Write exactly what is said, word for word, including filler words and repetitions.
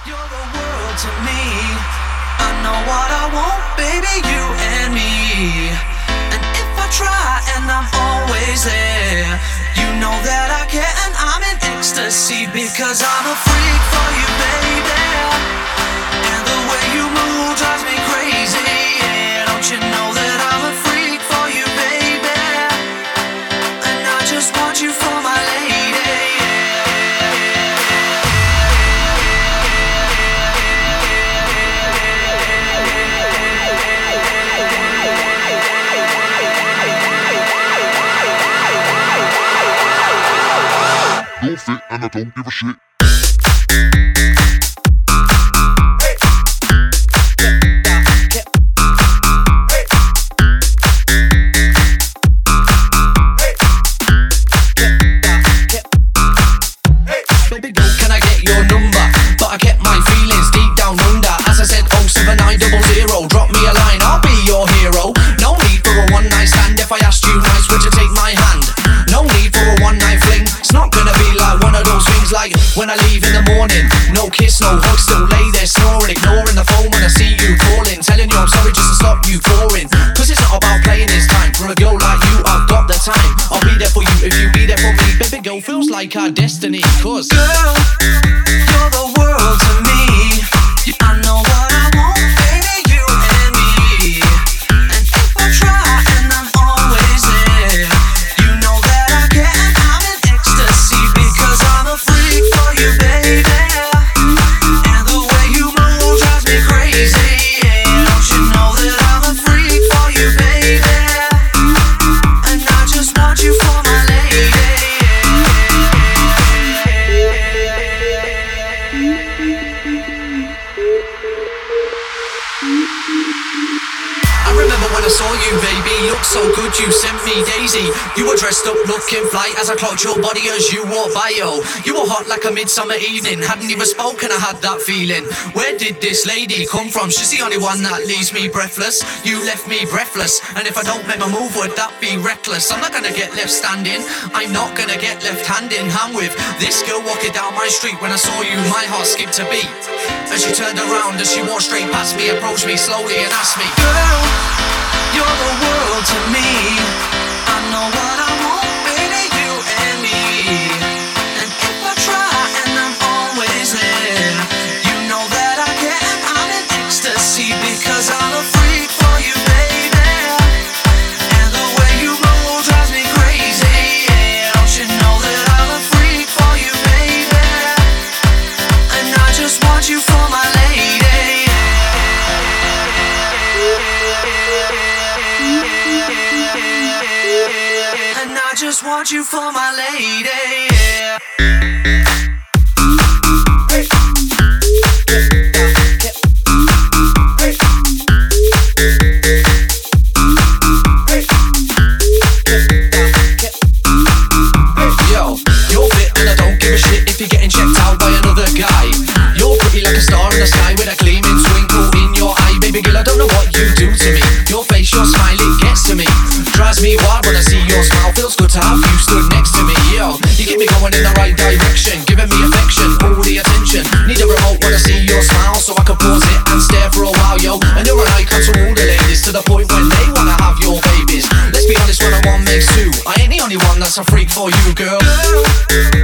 You're the world to me. I know what I want, baby, you and me. And if I try and I'm always there, you know that I can and I'm in ecstasy, because I'm a freak for you, baby. And the way you move drives me crazy, yeah. Don't you know that I'm a freak for you, baby? And I just want you for my lady. Don't fit and I don't give a shit. Baby girl, can I get your number? But I get my feelings deep down under. As I said, oh seven nine double zero. Drop me a line, I'll be your hero. No need for a one night stand. If I asked you nice, would you take my hand? No need for a one night fling. It's not gonna be like one of those things like when I leave in the morning. No kiss, no hug, still lay there snoring, ignoring the phone when I see you calling, telling you I'm sorry just to stop you pouring. Cause it's not about playing this time. For a girl like you, I've got the time. I'll be there for you if you be there for me. Baby girl, feels like our destiny. Cause girl, you're the world to me. I know what I want, baby, you and me. And if I try and I'm always there, you know that I can and I'm in ecstasy, because I'm a freak for you, baby. And the way you move drives me crazy, yeah. Don't you know that I'm a freak for you, baby? And I just want you for my lady. I remember when I saw you, baby, looked so good, you sent me Daisy. You were dressed up looking fly as I clocked your body as you walked by, yo. You were hot like a midsummer evening, hadn't even spoken, I had that feeling. Where did this lady come from? She's the only one that leaves me breathless. You left me breathless, and if I don't make my move, would that be reckless? I'm not gonna get left standing, I'm not gonna get left hand in hand with this girl walking down my street. When I saw you, my heart skipped a beat. As she turned around, as she walked straight past me, approached me slowly and asked me, girl, you're the world to me. I know what I want, baby, you and me. And if I try and I'm always there, you know that I can and I'm in ecstasy, because I'm a freak for you, baby. And the way you move drives me crazy, yeah. Don't you know that I'm a freak for you, baby? And I just want you for my lady. And I just want you for my lady, yeah. Yo, you're fit and I don't give a shit if you're getting checked out by another guy. You're pretty like a star in the sky with a gleaming twinkle in your eye. Baby girl, I don't know what you do to me. Your face, your smile, it gets to me. Drives me wild when I see your smile. Feels good to have you stood next to me, yo. You keep me going in the right direction, giving me affection, all the attention. Need a remote when I see your smile, so I can pause it and stare for a while, yo. And you're an icon to all the ladies, to the point when they wanna have your babies. Let's be honest, when I one makes two, I ain't the only one that's a freak for you, girl. Girl,